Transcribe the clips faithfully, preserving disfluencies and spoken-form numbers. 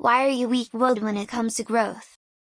Why are you weak-willed when it comes to growth?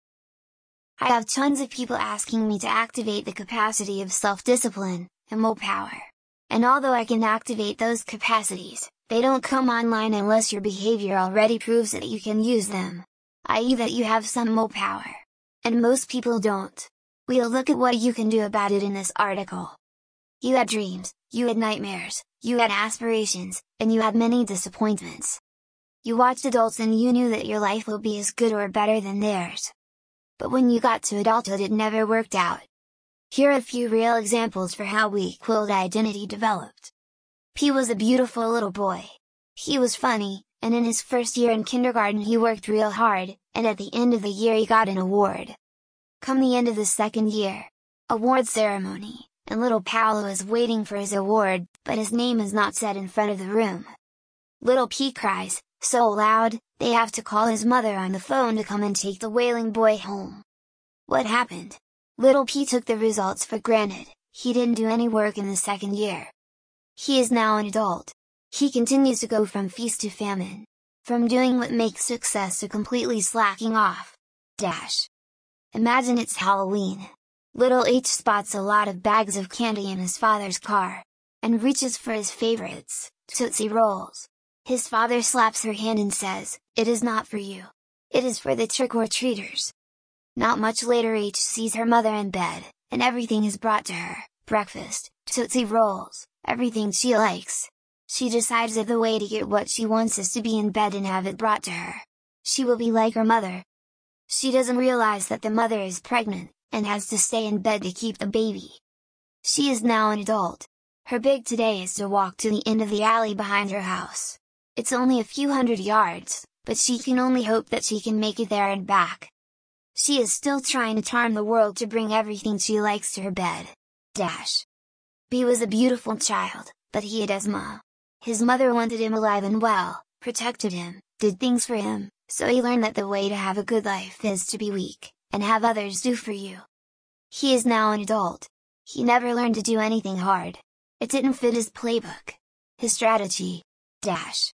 I have tons of people asking me to activate the capacity of self-discipline and willpower. And although I can activate those capacities, they don't come online unless your behavior already proves that you can use them, that is that you have some willpower. And most people don't. We'll look at what you can do about it in this article. You had dreams, you had nightmares, you had aspirations, and you had many disappointments. You watched adults and you knew that your life will be as good or better than theirs. But when you got to adulthood it never worked out. Here are a few real examples for how weak-willed identity developed. P was a beautiful little boy. He was funny, and in his first year in kindergarten he worked real hard, and at the end of the year he got an award. Come the end of the second year, award ceremony, and little Paolo is waiting for his award, but his name is not said in front of the room. Little P cries, so loud, they have to call his mother on the phone to come and take the wailing boy home. What happened? Little P took the results for granted, he didn't do any work in the second year. He is now an adult. He continues to go from feast to famine. From doing what makes success to completely slacking off. Dash. Imagine it's Halloween. Little H spots a lot of bags of candy in his father's car, and reaches for his favorites, Tootsie Rolls. His father slaps her hand and says, "It is not for you. It is for the trick-or-treaters." Not much later H sees her mother in bed, and everything is brought to her, breakfast, Tootsie Rolls, everything she likes. She decides that the way to get what she wants is to be in bed and have it brought to her. She will be like her mother. She doesn't realize that the mother is pregnant, and has to stay in bed to keep the baby. She is now an adult. Her big today is to walk to the end of the alley behind her house. It's only a few hundred yards, but she can only hope that she can make it there and back. She is still trying to charm the world to bring everything she likes to her bed. Dash. B was a beautiful child, but he had asthma. His mother wanted him alive and well, protected him, did things for him, so he learned that the way to have a good life is to be weak, and have others do for you. He is now an adult. He never learned to do anything hard. It didn't fit his playbook. His strategy. Dash.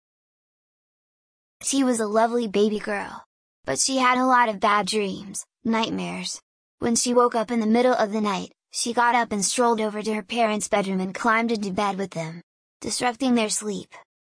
She was a lovely baby girl. But she had a lot of bad dreams, nightmares. When she woke up in the middle of the night, she got up and strolled over to her parents' bedroom and climbed into bed with them, disrupting their sleep.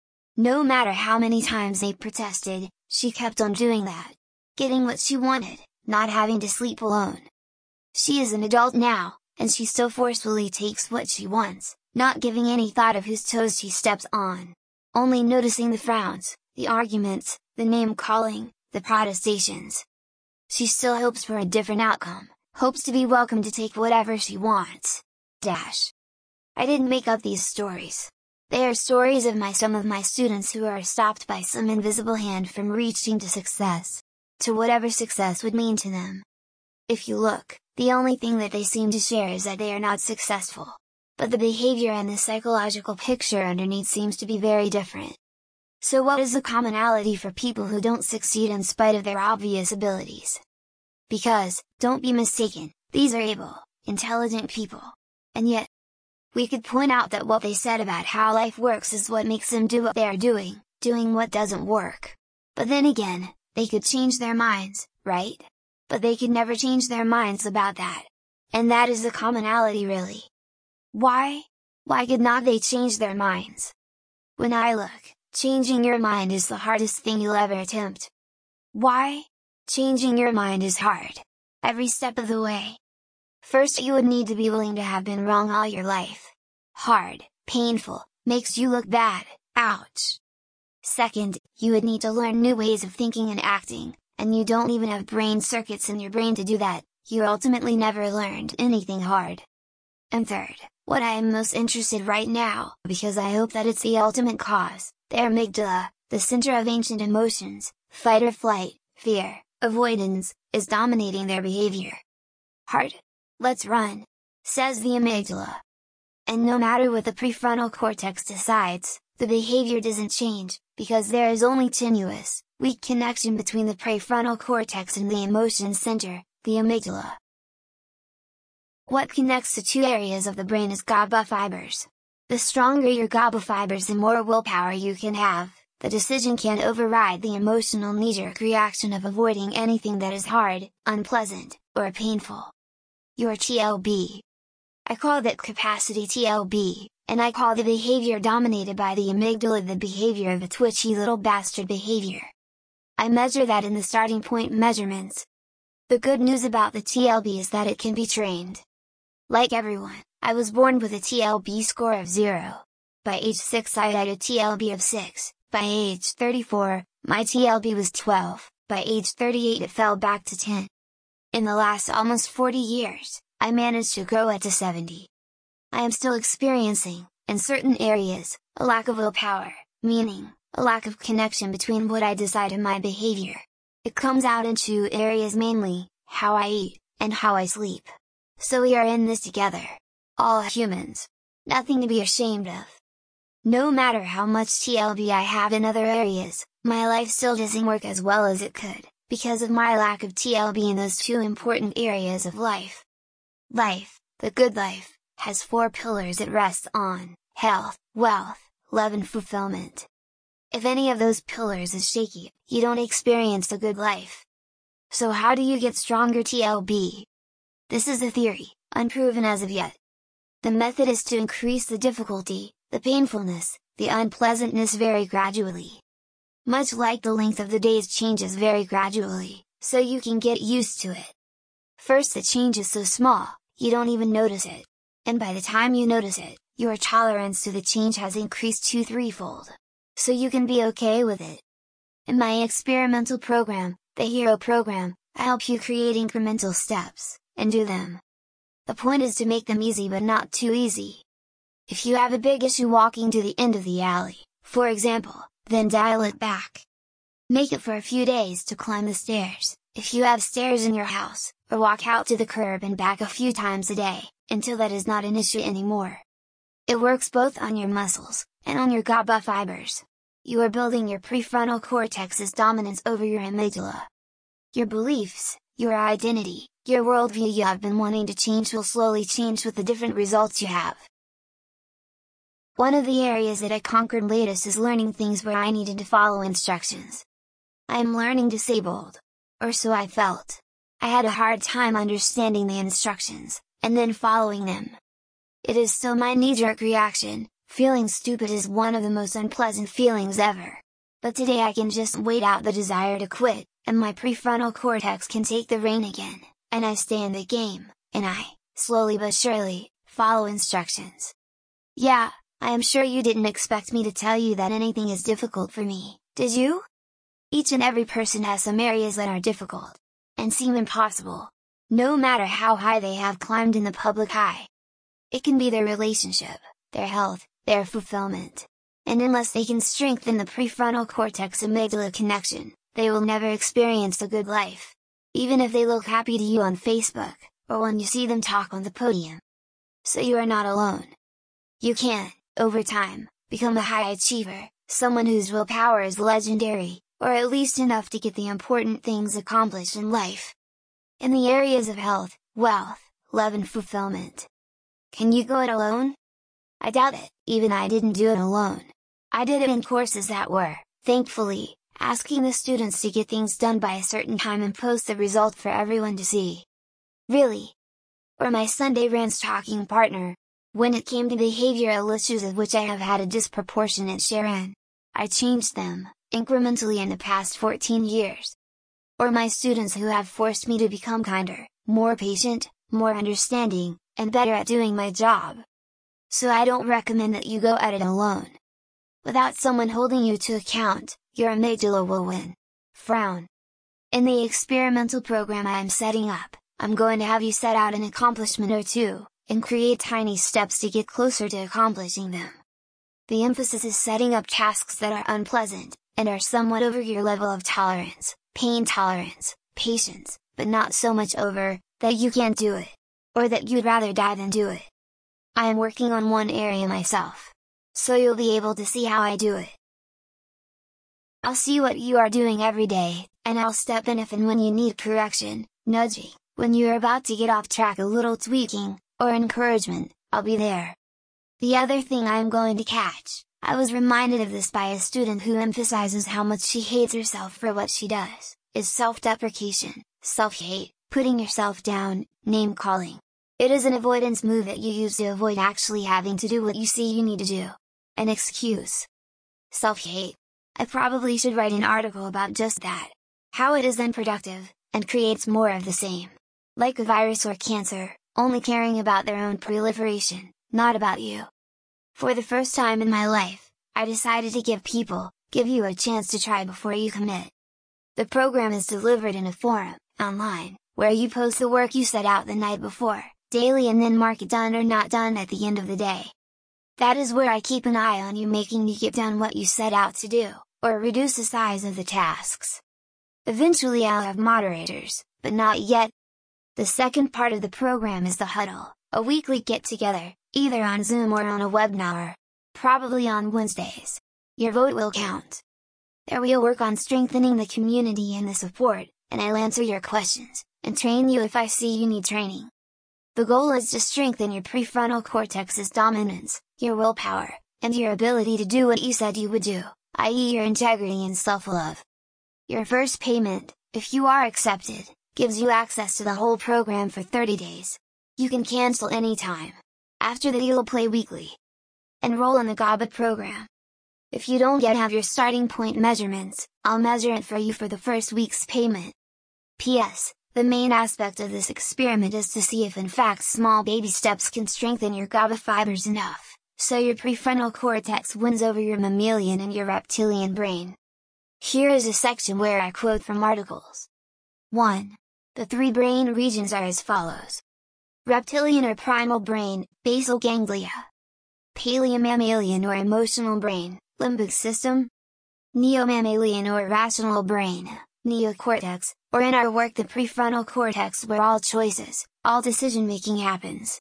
No matter how many times they protested, she kept on doing that. Getting what she wanted, not having to sleep alone. She is an adult now, and she still forcefully takes what she wants, not giving any thought of whose toes she steps on. Only noticing the frowns, the arguments, the name-calling, the protestations. She still hopes for a different outcome, hopes to be welcome to take whatever she wants. Dash. I didn't make up these stories. They are stories of my some of my students who are stopped by some invisible hand from reaching to success. To whatever success would mean to them. If you look, the only thing that they seem to share is that they are not successful. But the behavior and the psychological picture underneath seems to be very different. So what is the commonality for people who don't succeed in spite of their obvious abilities? Because, don't be mistaken, these are able, intelligent people. And yet, we could point out that what they said about how life works is what makes them do what they are doing, doing what doesn't work. But then again, they could change their minds, right? But they could never change their minds about that. And that is the commonality really. Why? Why could not they change their minds? When I look, changing your mind is the hardest thing you'll ever attempt. Why? Changing your mind is hard. Every step of the way. First you would need to be willing to have been wrong all your life. Hard, painful, makes you look bad, ouch. Second, you would need to learn new ways of thinking and acting, and you don't even have brain circuits in your brain to do that, you ultimately never learned anything hard. And third, what I am most interested right now, because I hope that it's the ultimate cause, the amygdala, the center of ancient emotions, fight or flight, fear, avoidance, is dominating their behavior. Hard. Let's run, says the amygdala. And no matter what the prefrontal cortex decides, the behavior doesn't change, because there is only tenuous, weak connection between the prefrontal cortex and the emotion center, the amygdala. What connects the two areas of the brain is GABA fibers. The stronger your GABA fibers, the more willpower you can have, the decision can override the emotional knee-jerk reaction of avoiding anything that is hard, unpleasant, or painful. Your T L B. I call that capacity T L B, and I call the behavior dominated by the amygdala the behavior of a twitchy little bastard behavior. I measure that in the starting point measurements. The good news about the T L B is that it can be trained. Like everyone, I was born with a T L B score of zero. By age six I had a T L B of six, by age thirty-four, my T L B was twelve, by age thirty-eight it fell back to ten. In the last almost forty years, I managed to grow it to seventy. I am still experiencing, in certain areas, a lack of willpower, meaning, a lack of connection between what I decide and my behavior. It comes out in two areas mainly, how I eat, and how I sleep. So we are in this together. All humans. Nothing to be ashamed of. No matter how much T L B I have in other areas, my life still doesn't work as well as it could, because of my lack of T L B in those two important areas of life. Life, the good life, has four pillars it rests on: health, wealth, love and fulfillment. If any of those pillars is shaky, you don't experience a good life. So how do you get stronger T L B? This is a theory, unproven as of yet. The method is to increase the difficulty, the painfulness, the unpleasantness very gradually. Much like the length of the days changes very gradually, so you can get used to it. First the change is so small, you don't even notice it. And by the time you notice it, your tolerance to the change has increased two threefold. So you can be okay with it. In my experimental program, the Hero Program, I help you create incremental steps, and do them. The point is to make them easy but not too easy. If you have a big issue walking to the end of the alley, for example, then dial it back. Make it for a few days to climb the stairs, if you have stairs in your house, or walk out to the curb and back a few times a day, until that is not an issue anymore. It works both on your muscles, and on your GABA fibers. You are building your prefrontal cortex's dominance over your amygdala. Your beliefs, your identity, your worldview you have been wanting to change will slowly change with the different results you have. One of the areas that I conquered latest is learning things where I needed to follow instructions. I am learning disabled. Or so I felt. I had a hard time understanding the instructions, and then following them. It is still my knee-jerk reaction. Feeling stupid is one of the most unpleasant feelings ever. But today I can just wait out the desire to quit, and my prefrontal cortex can take the rein again, and I stay in the game, and I, slowly but surely, follow instructions. Yeah, I am sure you didn't expect me to tell you that anything is difficult for me, did you? Each and every person has some areas that are difficult, and seem impossible, no matter how high they have climbed in the public eye. It can be their relationship, their health, their fulfillment. And unless they can strengthen the prefrontal cortex amygdala connection, they will never experience a good life. Even if they look happy to you on Facebook, or when you see them talk on the podium. So you are not alone. You can, over time, become a high achiever, someone whose willpower is legendary, or at least enough to get the important things accomplished in life. In the areas of health, wealth, love and fulfillment. Can you go it alone? I doubt it, even I didn't do it alone. I did it in courses that were, thankfully, asking the students to get things done by a certain time and post the result for everyone to see. Really? Or my Sunday rants talking partner. When it came to behavioral issues of which I have had a disproportionate share in, I changed them, incrementally in the past fourteen years. Or my students who have forced me to become kinder, more patient, more understanding, and better at doing my job. So I don't recommend that you go at it alone. Without someone holding you to account, your amygdala will win. Frown. In the experimental program I am setting up, I'm going to have you set out an accomplishment or two, and create tiny steps to get closer to accomplishing them. The emphasis is setting up tasks that are unpleasant, and are somewhat over your level of tolerance, pain tolerance, patience, but not so much over, that you can't do it. Or that you'd rather die than do it. I am working on one area myself. So you'll be able to see how I do it. I'll see what you are doing every day, and I'll step in if and when you need correction, nudging, when you're about to get off track, a little tweaking, or encouragement, I'll be there. The other thing I am going to catch, I was reminded of this by a student who emphasizes how much she hates herself for what she does, is self-deprecation, self-hate, putting yourself down, name-calling. It is an avoidance move that you use to avoid actually having to do what you see you need to do. An excuse. Self-hate. I probably should write an article about just that. How it is unproductive, and creates more of the same. Like a virus or cancer, only caring about their own proliferation, not about you. For the first time in my life, I decided to give people, give you a chance to try before you commit. The program is delivered in a forum, online, where you post the work you set out the night before, daily, and then mark it done or not done at the end of the day. That is where I keep an eye on you, making you get done what you set out to do, or reduce the size of the tasks. Eventually I'll have moderators, but not yet. The second part of the program is the Huddle, a weekly get-together, either on Zoom or on a webinar. Probably on Wednesdays. Your vote will count. There we'll work on strengthening the community and the support, and I'll answer your questions, and train you if I see you need training. The goal is to strengthen your prefrontal cortex's dominance, your willpower, and your ability to do what you said you would do, that is your integrity and self-love. Your first payment, if you are accepted, gives you access to the whole program for thirty days. You can cancel anytime. After that you'll play weekly. Enroll in the G A B A program. If you don't yet have your starting point measurements, I'll measure it for you for the first week's payment. P S The main aspect of this experiment is to see if in fact small baby steps can strengthen your G A B A fibers enough, so your prefrontal cortex wins over your mammalian and your reptilian brain. Here is a section where I quote from articles. one. The three brain regions are as follows. Reptilian or primal brain, basal ganglia. Paleomammalian or emotional brain, limbic system. Neomammalian or rational brain, neocortex, or in our work the prefrontal cortex, where all choices, all decision-making happens.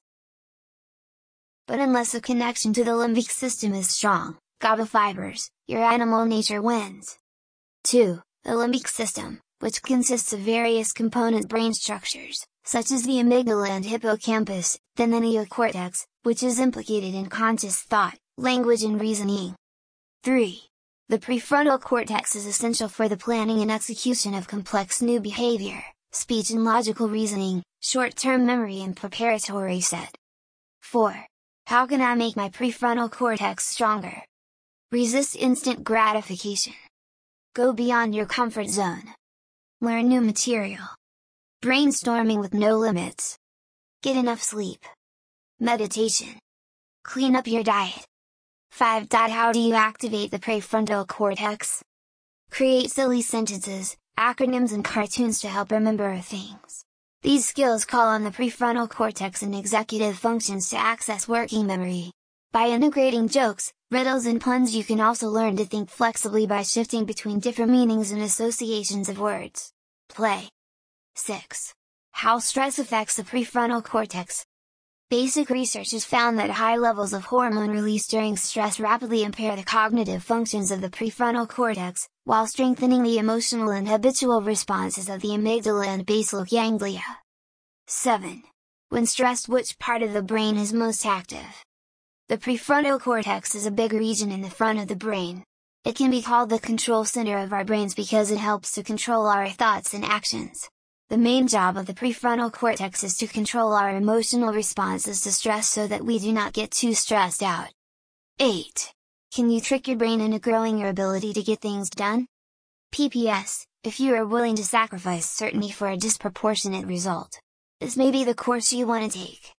But unless the connection to the limbic system is strong, G A B A fibers, your animal nature wins. two. The limbic system, which consists of various component brain structures, such as the amygdala and hippocampus, then the neocortex, which is implicated in conscious thought, language and reasoning. three. The prefrontal cortex is essential for the planning and execution of complex new behavior, speech and logical reasoning, short-term memory and preparatory set. four. How can I make my prefrontal cortex stronger? Resist instant gratification. Go beyond your comfort zone. Learn new material. Brainstorming with no limits. Get enough sleep. Meditation. Clean up your diet. five. How do you activate the prefrontal cortex? Create silly sentences, acronyms and cartoons to help remember things. These skills call on the prefrontal cortex and executive functions to access working memory. By integrating jokes, riddles and puns you can also learn to think flexibly by shifting between different meanings and associations of words. Play. six. How stress affects the prefrontal cortex. Basic research has found that high levels of hormone release during stress rapidly impair the cognitive functions of the prefrontal cortex, while strengthening the emotional and habitual responses of the amygdala and basal ganglia. seven. When stressed, which part of the brain is most active? The prefrontal cortex is a big region in the front of the brain. It can be called the control center of our brains because it helps to control our thoughts and actions. The main job of the prefrontal cortex is to control our emotional responses to stress so that we do not get too stressed out. eight. Can you trick your brain into growing your ability to get things done? P P S, if you are willing to sacrifice certainty for a disproportionate result. This may be the course you want to take.